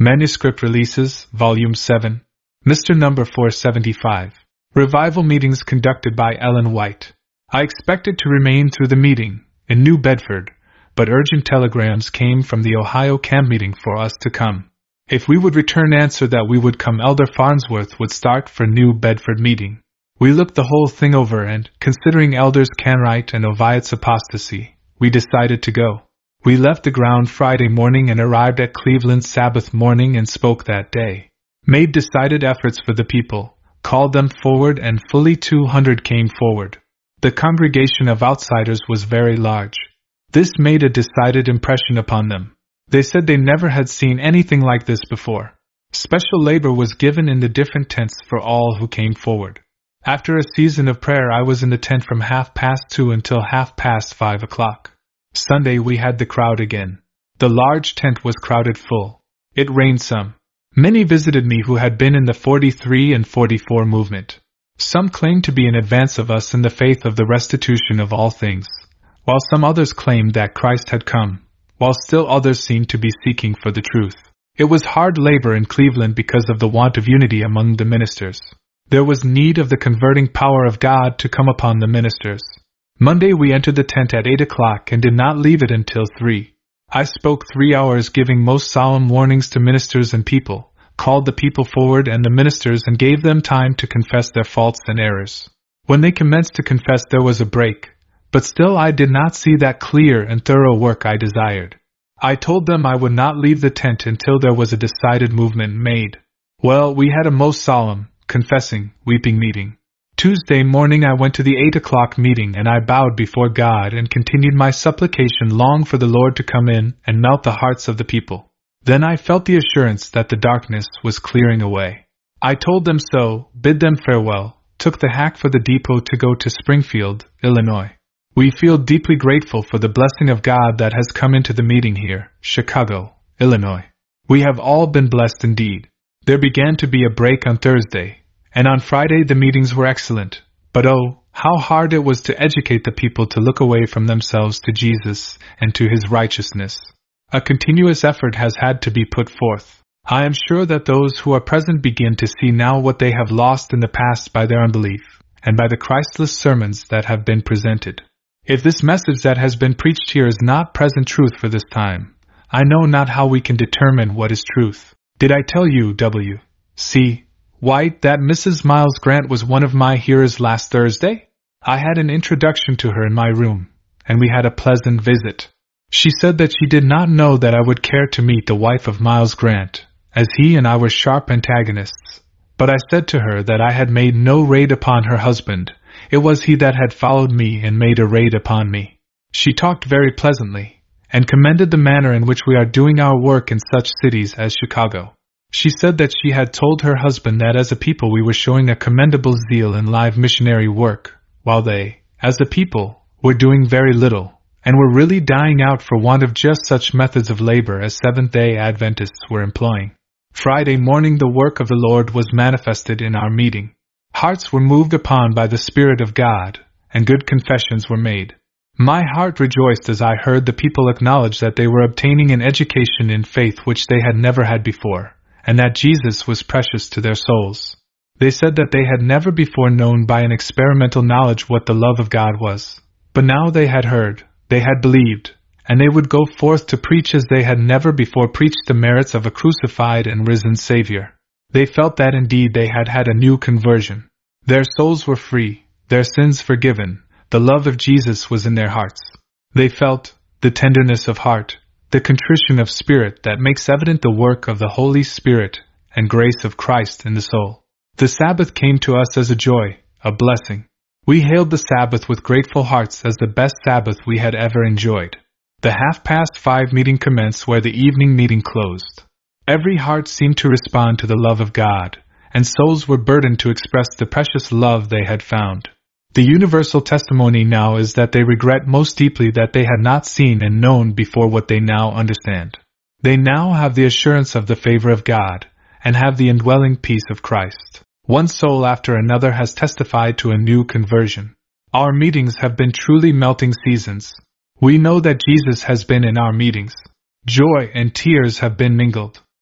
Manuscript Releases, Volume 7, Mr. Number 475. Revival Meetings conducted by Ellen White. I expected to remain through the meeting, in New Bedford, but urgent telegrams came from the Ohio camp meeting for us to come. If we would return answer that we would come, Elder Farnsworth would start for New Bedford meeting. We looked the whole thing over and, considering Elders Canright and Oviatt's apostasy, we decided to go. We left the ground Friday morning and arrived at Cleveland Sabbath morning and spoke that day. Made decided efforts for the people, called them forward, and fully 200 came forward. The congregation of outsiders was very large. This made a decided impression upon them. They said they never had seen anything like this before. Special labor was given in the different tents for all who came forward. After a season of prayer, I was in the tent from 2:30 until 5:30. Sunday we had the crowd again. The large tent was crowded full. It rained some. Many visited me who had been in the 43 and 44 movement. Some claimed to be in advance of us in the faith of the restitution of all things, while some others claimed that Christ had come, while still others seemed to be seeking for the truth. It was hard labor in Cleveland because of the want of unity among the ministers. There was need of the converting power of God to come upon the ministers. Monday we entered the tent at 8 o'clock and did not leave it until 3. I spoke 3 hours, giving most solemn warnings to ministers and people, called the people forward and the ministers and gave them time to confess their faults and errors. When they commenced to confess, there was a break, but still I did not see that clear and thorough work I desired. I told them I would not leave the tent until there was a decided movement made. Well, we had a most solemn, confessing, weeping meeting. Tuesday morning I went to the 8 o'clock meeting and I bowed before God and continued my supplication long for the Lord to come in and melt the hearts of the people. Then I felt the assurance that the darkness was clearing away. I told them so, bid them farewell, took the hack for the depot to go to Springfield, Illinois. We feel deeply grateful for the blessing of God that has come into the meeting here, Chicago, Illinois. We have all been blessed indeed. There began to be a break on Thursday, and on Friday the meetings were excellent, but oh, how hard it was to educate the people to look away from themselves to Jesus and to His righteousness. A continuous effort has had to be put forth. I am sure that those who are present begin to see now what they have lost in the past by their unbelief, and by the Christless sermons that have been presented. If this message that has been preached here is not present truth for this time, I know not how we can determine what is truth. Did I tell you, W.C. White, that Mrs. Miles Grant was one of my hearers last Thursday? I had an introduction to her in my room, and we had a pleasant visit. She said that she did not know that I would care to meet the wife of Miles Grant, as he and I were sharp antagonists. But I said to her that I had made no raid upon her husband. It was he that had followed me and made a raid upon me. She talked very pleasantly, and commended the manner in which we are doing our work in such cities as Chicago. She said that she had told her husband that as a people we were showing a commendable zeal in live missionary work, while they, as a people, were doing very little, and were really dying out for want of just such methods of labor as Seventh-day Adventists were employing. Friday morning the work of the Lord was manifested in our meeting. Hearts were moved upon by the Spirit of God, and good confessions were made. My heart rejoiced as I heard the people acknowledge that they were obtaining an education in faith which they had never had before, and that Jesus was precious to their souls. They said that they had never before known by an experimental knowledge what the love of God was, but now they had heard, they had believed, and they would go forth to preach as they had never before preached the merits of a crucified and risen Savior. They felt that indeed they had had a new conversion. Their souls were free, their sins forgiven, the love of Jesus was in their hearts. They felt the tenderness of heart, the contrition of spirit that makes evident the work of the Holy Spirit and grace of Christ in the soul. The Sabbath came to us as a joy, a blessing. We hailed the Sabbath with grateful hearts as the best Sabbath we had ever enjoyed. The 5:30 meeting commenced where the evening meeting closed. Every heart seemed to respond to the love of God, and souls were burdened to express the precious love they had found. The universal testimony now is that they regret most deeply that they had not seen and known before what they now understand. They now have the assurance of the favor of God, and have the indwelling peace of Christ. One soul after another has testified to a new conversion. Our meetings have been truly melting seasons. We know that Jesus has been in our meetings. Joy and tears have been mingled.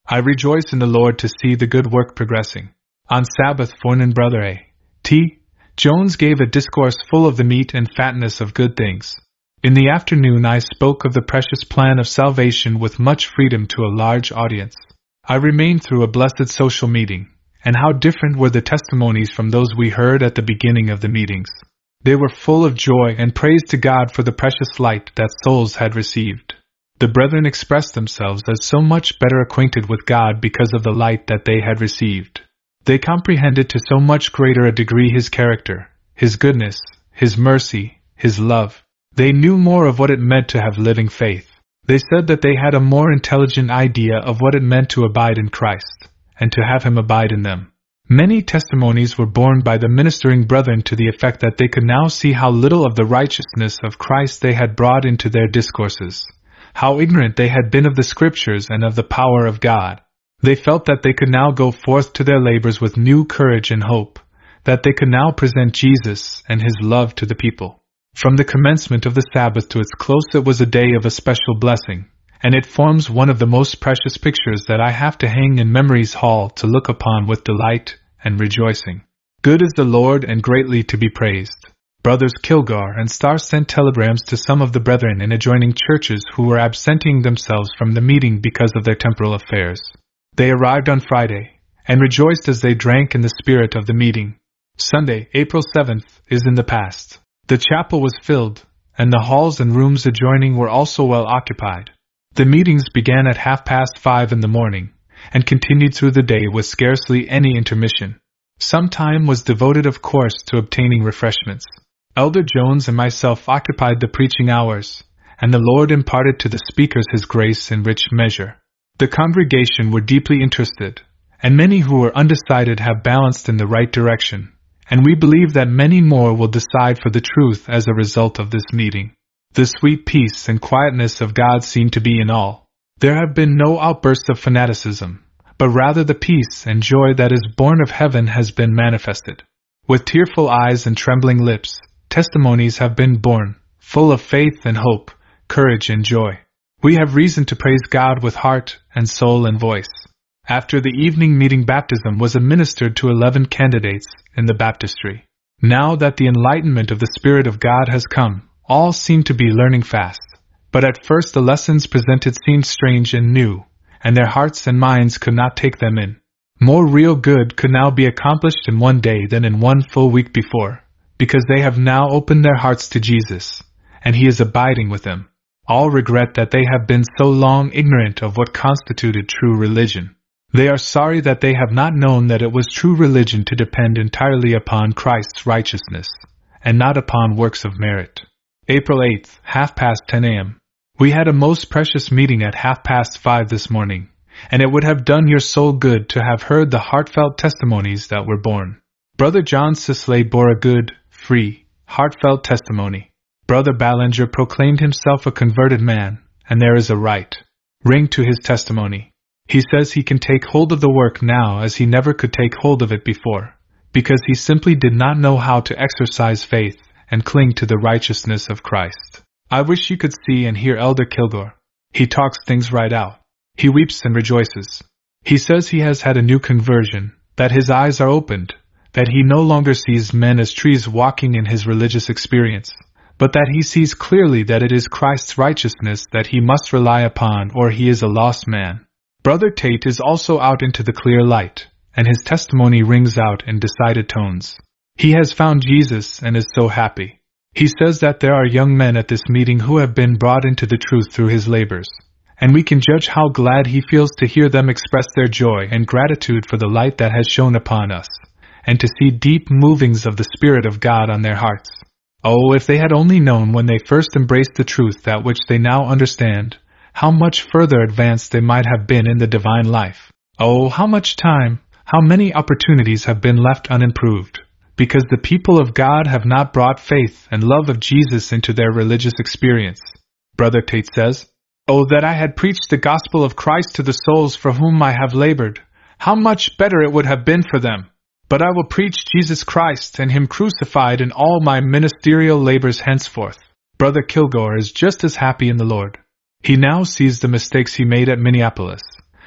I rejoice in the Lord to see the good work progressing. On Sabbath forenoon Brother A.T. Jones gave a discourse full of the meat and fatness of good things. In the afternoon I spoke of the precious plan of salvation with much freedom to a large audience. I remained through a blessed social meeting, and how different were the testimonies from those we heard at the beginning of the meetings. They were full of joy and praise to God for the precious light that souls had received. The brethren expressed themselves as so much better acquainted with God because of the light that they had received. They comprehended to so much greater a degree His character, His goodness, His mercy, His love. They knew more of what it meant to have living faith. They said that they had a more intelligent idea of what it meant to abide in Christ, and to have Him abide in them. Many testimonies were borne by the ministering brethren to the effect that they could now see how little of the righteousness of Christ they had brought into their discourses, how ignorant they had been of the Scriptures and of the power of God. They felt that they could now go forth to their labors with new courage and hope, that they could now present Jesus and His love to the people. From the commencement of the Sabbath to its close it was a day of a special blessing, and it forms one of the most precious pictures that I have to hang in Memory's Hall to look upon with delight and rejoicing. Good is the Lord and greatly to be praised. Brothers Kilgore and Starr sent telegrams to some of the brethren in adjoining churches who were absenting themselves from the meeting because of their temporal affairs. They arrived on Friday, and rejoiced as they drank in the spirit of the meeting. Sunday, April 7th, is in the past. The chapel was filled, and the halls and rooms adjoining were also well occupied. The meetings began at 5:30 in the morning, and continued through the day with scarcely any intermission. Some time was devoted, of course, to obtaining refreshments. Elder Jones and myself occupied the preaching hours, and the Lord imparted to the speakers His grace in rich measure. The congregation were deeply interested, and many who were undecided have balanced in the right direction, and we believe that many more will decide for the truth as a result of this meeting. The sweet peace and quietness of God seem to be in all. There have been no outbursts of fanaticism, but rather the peace and joy that is born of heaven has been manifested. With tearful eyes and trembling lips, testimonies have been borne, full of faith and hope, courage and joy. We have reason to praise God with heart and soul and voice. After the evening meeting, baptism was administered to 11 candidates in the baptistry. Now that the enlightenment of the Spirit of God has come, all seem to be learning fast. But at first the lessons presented seemed strange and new, and their hearts and minds could not take them in. More real good could now be accomplished in one day than in one full week before, because they have now opened their hearts to Jesus, and He is abiding with them. All regret that they have been so long ignorant of what constituted true religion. They are sorry that they have not known that it was true religion to depend entirely upon Christ's righteousness, and not upon works of merit. April 8th, 10:30 a.m. We had a most precious meeting at 5:30 this morning, and it would have done your soul good to have heard the heartfelt testimonies that were borne. Brother John Sisley bore a good, free, heartfelt testimony. Brother Ballinger proclaimed himself a converted man, and there is a right ring to his testimony. He says he can take hold of the work now as he never could take hold of it before, because he simply did not know how to exercise faith and cling to the righteousness of Christ. I wish you could see and hear Elder Kilgore. He talks things right out. He weeps and rejoices. He says he has had a new conversion, that his eyes are opened, that he no longer sees men as trees walking in his religious experience, but that he sees clearly that it is Christ's righteousness that he must rely upon or he is a lost man. Brother Tate is also out into the clear light, and his testimony rings out in decided tones. He has found Jesus and is so happy. He says that there are young men at this meeting who have been brought into the truth through his labors, and we can judge how glad he feels to hear them express their joy and gratitude for the light that has shone upon us, and to see deep movings of the Spirit of God on their hearts. Oh, if they had only known when they first embraced the truth that which they now understand, how much further advanced they might have been in the divine life. Oh, how much time, how many opportunities have been left unimproved, because the people of God have not brought faith and love of Jesus into their religious experience. Brother Tate says, "Oh, that I had preached the gospel of Christ to the souls for whom I have labored, how much better it would have been for them! But I will preach Jesus Christ and Him crucified in all my ministerial labors henceforth." Brother Kilgore is just as happy in the Lord. He now sees the mistakes he made at Minneapolis,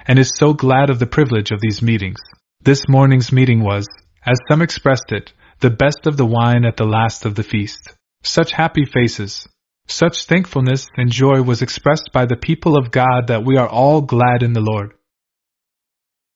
and is so glad of the privilege of these meetings. This morning's meeting was, as some expressed it, the best of the wine at the last of the feast. Such happy faces, such thankfulness and joy was expressed by the people of God that we are all glad in the Lord.